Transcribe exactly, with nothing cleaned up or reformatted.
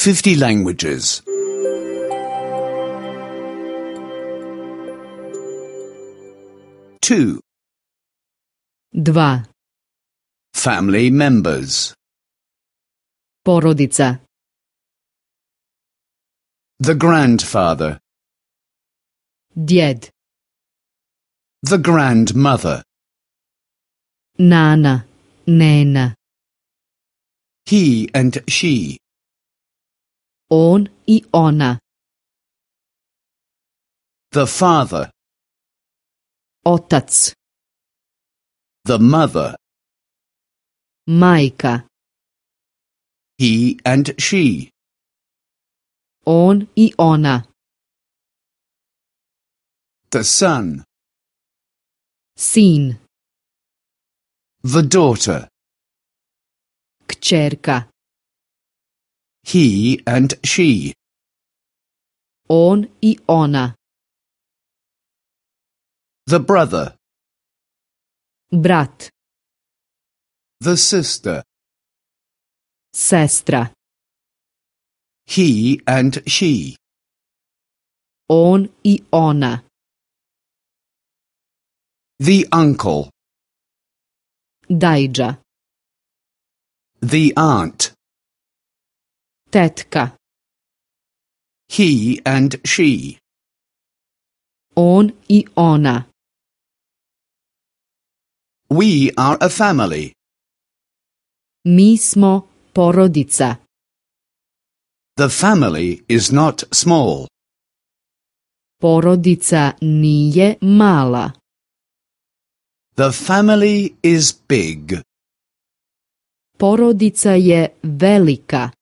fifty languages. Two. Dva. Family members. Porodica. The grandfather. Djed. The grandmother. Nana. Nena. He and she. On I ona. The father. Otac. The mother. Majka. He and she. On I ona. The son. Sin. The daughter. Kćerka. He and she. On I ona. The brother. Brat. The sister. Sestra. He and she. On I ona. The uncle. Dajđa. The aunt. Tetka. He and she. On I ona. We are a family. Mi smo porodica. The family is not small. Porodica nije mala. The family is big. Porodica je velika.